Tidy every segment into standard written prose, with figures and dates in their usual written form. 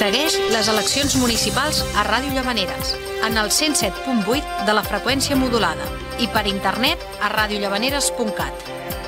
Segueix les eleccions municipals a Ràdio Llavaneres, en el 107.8 de la freqüència modulada i per internet a radiollavaneres.cat.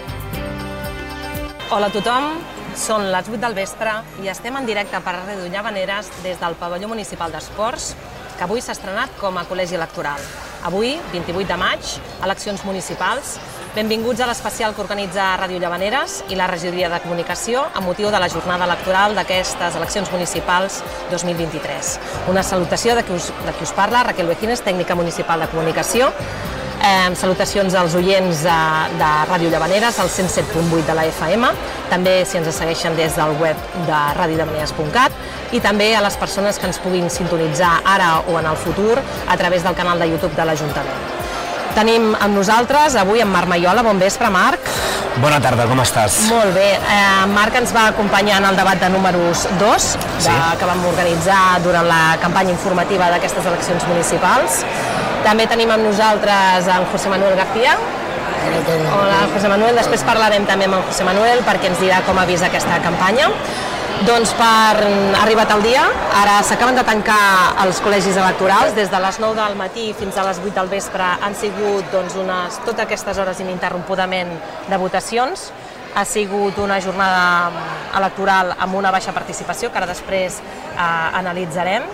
Hola a tothom, són les 8 del vespre i estem en directe per Ràdio Llavaneres des del pavelló municipal d'esports, que avui s'ha estrenat com a col·legi electoral. Avui, 28 de maig, eleccions municipals. Benvinguts a l'especial que organitza Ràdio Llavaneres i la Regidoria de Comunicació amb motiu de la jornada electoral d'aquestes eleccions municipals 2023. Una salutació de qui us parla, Raquel Vejines, tècnica municipal de comunicació. Salutacions als oients de Ràdio Llavaneres, al 107.8 de la FM, també si ens segueixen des del web de radiollavaneres.cat i també a les persones que ens puguin sintonitzar ara o en el futur a través del canal de YouTube de l'Ajuntament. Tenim amb nosaltres avui en Marc Maiola. Bon vespre, Marc. Bona tarda, com estàs? Molt bé. Marc ens va acompanyar en el debat de números 2 que vam organitzar durant la campanya informativa d'aquestes eleccions municipals. També tenim amb nosaltres en José Manuel García. Hola, José Manuel. Després parlarem també amb en José Manuel perquè ens dirà com ha vist aquesta campanya. Doncs ha arribat el dia, ara s'acaben de tancar els col·legis electorals, des de les 9 del matí fins a les 8 del vespre han sigut totes aquestes hores ininterrompudament de votacions. Ha sigut una jornada electoral amb una baixa participació que ara després analitzarem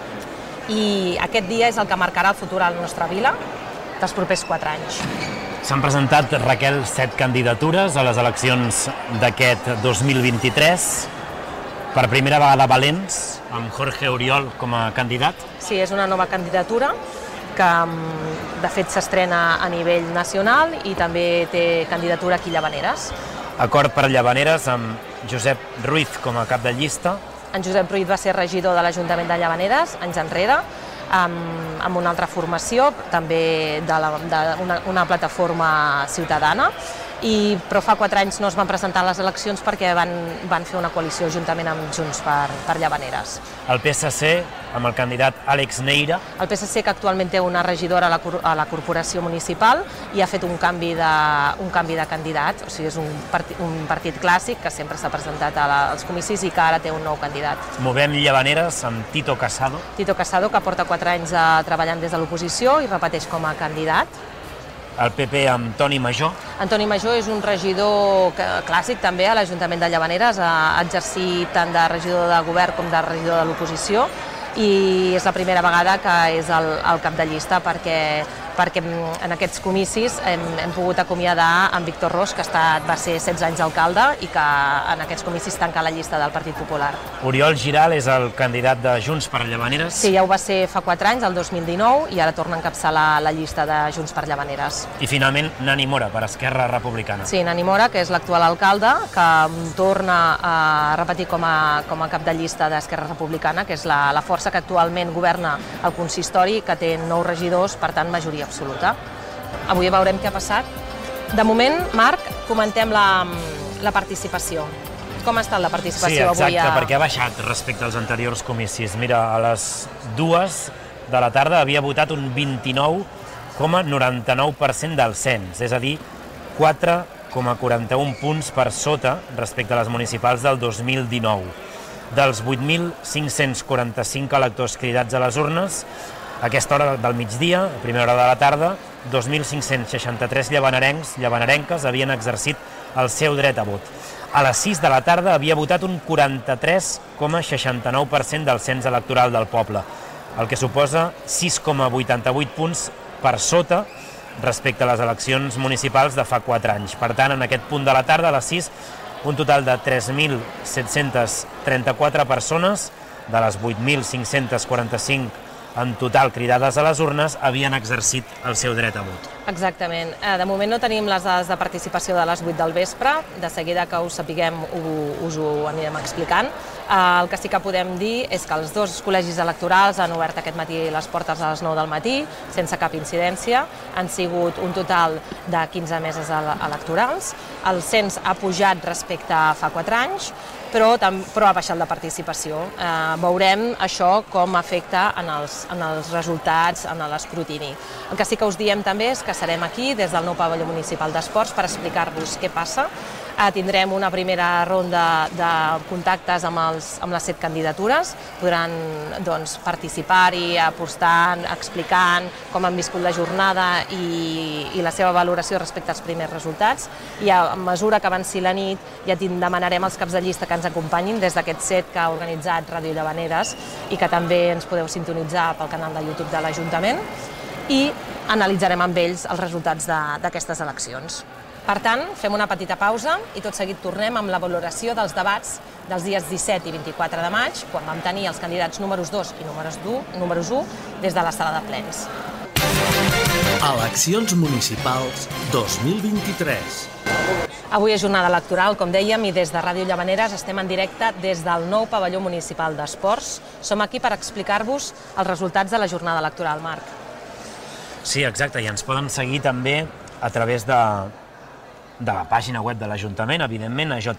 i aquest dia és el que marcarà el futur a la nostra vila dels propers 4 anys. S'han presentat, Raquel, 7 candidatures a les eleccions d'aquest 2023. Per primera vegada valents, amb Jorge Oriol com a candidat. Sí, és una nova candidatura que de fet s'estrena a nivell nacional i també té candidatura aquí a Llavaneres. Acord per Llavaneres amb Josep Ruiz com a cap de llista. En Josep Ruiz va ser regidor de l'Ajuntament de Llavaneres anys enrere, amb una altra formació, també d'una plataforma ciutadana, però fa 4 anys no es van presentar a les eleccions perquè van fer una coalició juntament amb Junts per Llavaneres. El PSC, amb el candidat Àlex Neira. El PSC, que actualment té una regidora a la corporació municipal i ha fet un canvi de candidat, o sigui, és un partit clàssic que sempre s'ha presentat als comicis i que ara té un nou candidat. Movem Llavaneres amb Tito Casado. Tito Casado, que porta 4 anys treballant des de l'oposició i repeteix com a candidat. El PP amb Toni Major. Toni Major és un regidor clàssic també a l'Ajuntament de Llavaneres, ha exercit tant de regidor de govern com de regidor de l'oposició i és la primera vegada que és el cap de llista perquè en aquests comicis hem pogut acomiadar en Víctor Ros, que va ser 16 anys alcalde i que en aquests comicis tanca la llista del Partit Popular. Oriol Giral és el candidat de Junts per Llavaneres. Sí, ja ho va ser fa 4 anys, el 2019, i ara torna a encapçalar la llista de Junts per Llavaneres. I finalment Nani Mora, per Esquerra Republicana. Sí, Nani Mora, que és l'actual alcalde, que torna a repetir com a cap de llista d'Esquerra Republicana, que és la força que actualment governa el consistori, que té 9 regidors, per tant, majoria absoluta. Avui veurem què ha passat. De moment, Marc, comentem la participació. Com ha estat la participació avui? Sí, exacte, perquè ha baixat respecte als anteriors comicis. Mira, a les 2 de la tarda havia votat un 29,99% del cens, és a dir, 4,41 punts per sota respecte a les municipals del 2019. Dels 8.545 electors cridats a les urnes, a aquesta hora del migdia, a primera hora de la tarda, 2.563 llavanerenques havien exercit el seu dret a vot. A les 6 de la tarda havia votat un 43,69% del cens electoral del poble, el que suposa 6,88 punts per sota respecte a les eleccions municipals de fa 4 anys. Per tant, en aquest punt de la tarda, a les 6, un total de 3.734 persones, de les 8.545 en total cridades a les urnes, havien exercit el seu dret a vot. Exactament. De moment no tenim les dades de participació de les 8 del vespre. De seguida que ho sapiguem us ho anirem explicant. El que sí que podem dir és que els 2 col·legis electorals han obert aquest matí les portes a les 9 del matí, sense cap incidència. Han sigut un total de 15 meses electorals. El cens ha pujat respecte a fa 4 anys però ha baixat la participació. Veurem això com afecta en els resultats, en l'escrutini. El que sí que us diem també és que serem aquí des del nou pavelló municipal d'esports per explicar-vos què passa. Tindrem una primera ronda de contactes amb les 7 candidatures. Podran participar-hi, apostant, explicant com han viscut la jornada i la seva valoració respecte als primers resultats. I a mesura que avanci la nit ja demanarem als caps de llista que ens acompanyin des d'aquest set que ha organitzat Ràdio Llavaneres i que també ens podeu sintonitzar pel canal de YouTube de l'Ajuntament i analitzarem amb ells els resultats d'aquestes eleccions. Per tant, fem una petita pausa i tot seguit tornem amb la valoració dels debats dels dies 17 i 24 de maig, quan vam tenir els candidats números 2 i números 1 des de la sala de plens. Eleccions municipals 2023. Avui és jornada electoral, com dèiem, i des de Ràdio Llavaneres estem en directe des del nou pavelló municipal d'esports. Som aquí per explicar-vos els resultats de la jornada electoral, Marc. Sí, exacte, i ens poden seguir també a través de la pàgina web de l'Ajuntament, evidentment, a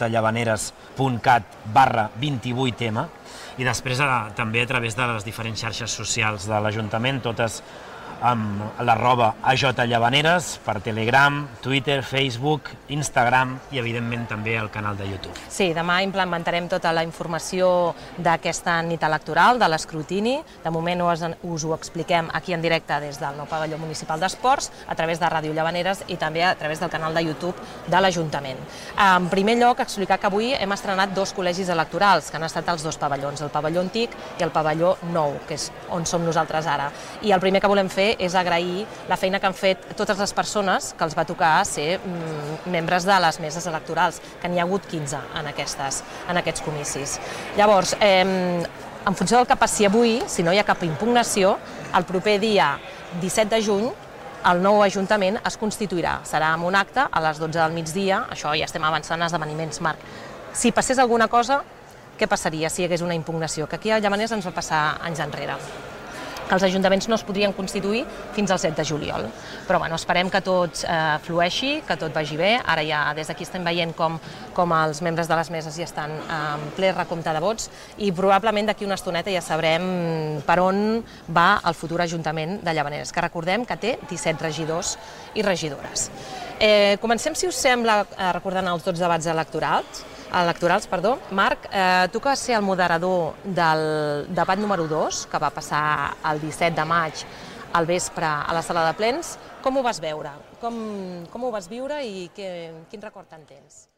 jllavaneres.cat/28m, i després també a través de les diferents xarxes socials de l'Ajuntament, totes amb @llavaneres, per Telegram, Twitter, Facebook, Instagram i, evidentment, també el canal de YouTube. Sí, demà implementarem tota la informació d'aquesta nit electoral, de l'escrutini. De moment us ho expliquem aquí en directe des del nou pavelló municipal d'esports, a través de Ràdio Llavaneres i també a través del canal de YouTube de l'Ajuntament. En primer lloc, explicar que avui hem estrenat 2 col·legis electorals, que han estat els 2 pavellons, el pavelló antic i el pavelló nou, que és on som nosaltres ara. I el primer que volem fer és agrair la feina que han fet totes les persones que els va tocar ser membres de les meses electorals, que n'hi ha hagut 15 en aquests comicis. Llavors, en funció del que passi avui, si no hi ha cap impugnació, el proper dia 17 de juny el nou Ajuntament es constituirà. Serà amb un acte a les 12 del migdia, això ja estem avançant en esdeveniments, Marc. Si passés alguna cosa, què passaria si hi hagués una impugnació? Que aquí a Llavaneres ens va passar anys enrere, que els ajuntaments no es podrien constituir fins al 7 de juliol. Però bueno, esperem que tot flueixi, que tot vagi bé. Ara ja des d'aquí estem veient com els membres de les meses ja estan en ple recompte de vots i probablement d'aquí una estoneta ja sabrem per on va el futur Ajuntament de Llavaneres, que recordem que té 17 regidors i regidores. Comencem, si us sembla, recordant els 12 debats electorals. Marc, tu que vas ser el moderador del debat número 2, que va passar el 17 de maig al vespre a la sala de plens, com ho vas veure? Com ho vas viure i quin record en tens?